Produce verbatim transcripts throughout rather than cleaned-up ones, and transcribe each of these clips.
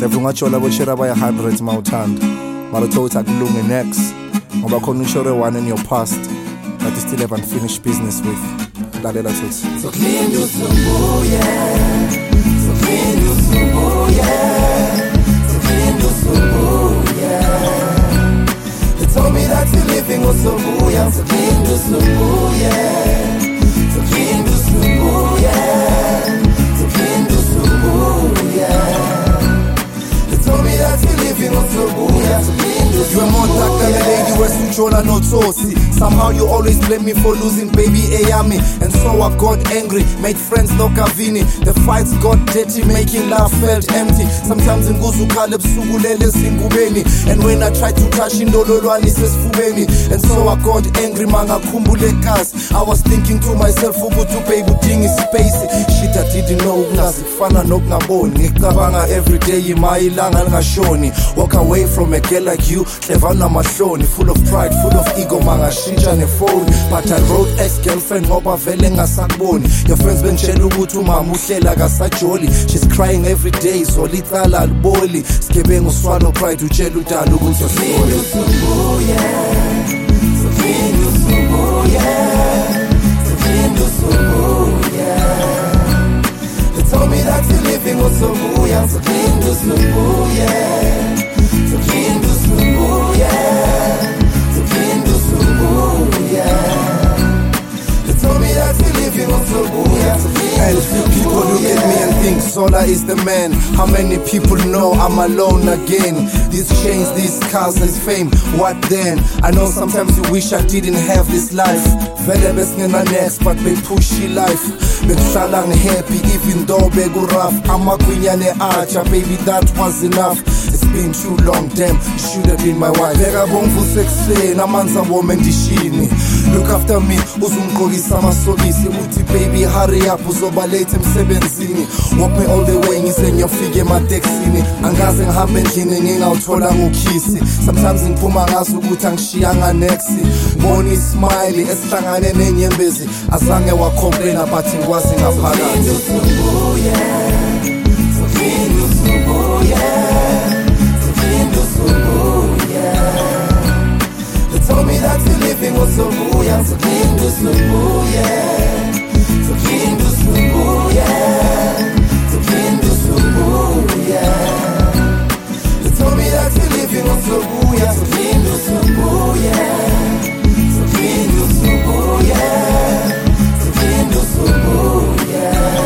Sevungachola boshera baya hundreds mawuthanda. Mara uthotha akulunge next. Ngoba khona ushore one in your past that you still have unfinished business with. Lalela Thothi. So clean you subuye. So clean you subuye. So clean you subuye. They told me that you're living with subuye. So clean you subuye. So clean you subuye. So clean you subuye. They told me that you're living with subuye. So clean you subuye. You are more dark than a lady where Suchola no Tosi. Somehow you always blame me for losing baby Ayami. And so I got angry, made friends no Kavini. The fights got dirty, making love felt empty. Sometimes in Guzu Kaleb Sugulele Singubeni. And when I tried to touch in Dololwani says Fubeni. And so I got angry, manga kumbule kas. I was thinking to myself, Ubutu baby thing is spacey. Shit I didn't know, Nazifana no Naboni. Nikabanga every day, Mailanga Ngashoni. Walk away from a girl like you, Clevana Mashoni. Full of pride, full of ego, manga on a phone, but I wrote ex-girlfriend ngoba vele ngasakuboni. Your friends bengitshela ukuthi umama uhlela kasajoli. She's crying every day, so litala alboli. Skebengu swallow pride utshela udala ukuthi usubuye. So clean you subuye. So clean you subuye. They told me that you're living with subuye. So clean you subuye. So clean you subuye. And people look at me and think Zola is the man. How many people know I'm alone again? These chains, these cars, this fame, what then? I know sometimes you wish I didn't have this life. Vele besingena next but be pushy life. Bekuhlala happy even though begu rough. Amakwinyane acha baby that was enough. It's been too long, damn, you should have been my wife. Beka bongu sekseni, amanza woman dishini. Look after me, uzungqokisa amasokisi. Uthi baby hurry up, uzoba late emsebenzini. Walk me all the way, ngize ngiyofika emateksini. Angaze ngihambe endlini ngingawuthola ngukhisi. Sometimes ngiphuma ngazi ukuthi angishiyanga next. Ngibona ismile esihlangane nenyembezi. Azange wacomplaina but ngikwazi ngaphakathi. So clean you subuye. So clean you subuye. They told me that you're living with subuye. So clean you subuye. So clean you subuye. So clean you subuye. They told me that you're living with subuye. So clean you subuye. So clean you subuye. So clean you subuye.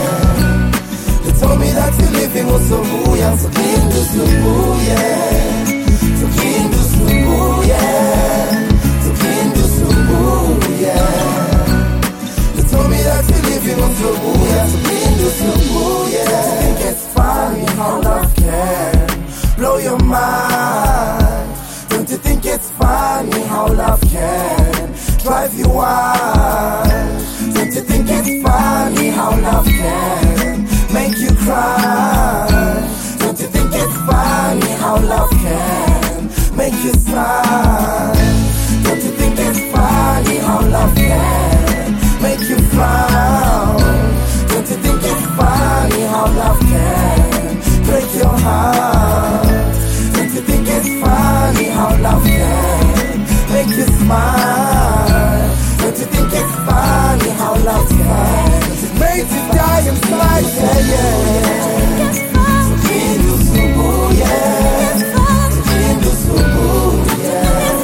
They told me that you're living with subuye. So clean you subuye. So clean you subuye. So clean you subuye. They told me that you're living with subuye. So clean you subuye. I think it's funny how love can blow your mind. Don't you think it's funny how love can drive you wild? Don't you think it's funny how love can make you cry? Don't you think it's funny how love can make you smile? Don't you think it's funny how love can make you frown? Don't you think it's funny how love can break your heart? Don't you think it's funny how love can make you smile? Don't you think it's funny how love can make you die inside? Yeah, yeah. So clean you subuye. So clean you subuye.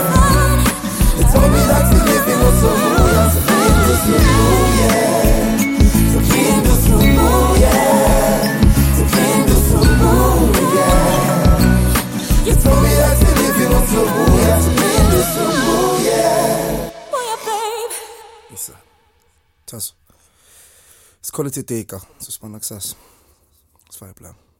They told me that you're living with subuye. So clean you subuye. So clean you subuye. So clean you subuye. You told me that you're living with subuye. So clean you subuye. Boy, babe. Yes, sir. Taso. It's quality taker. So span access. It's fire plan.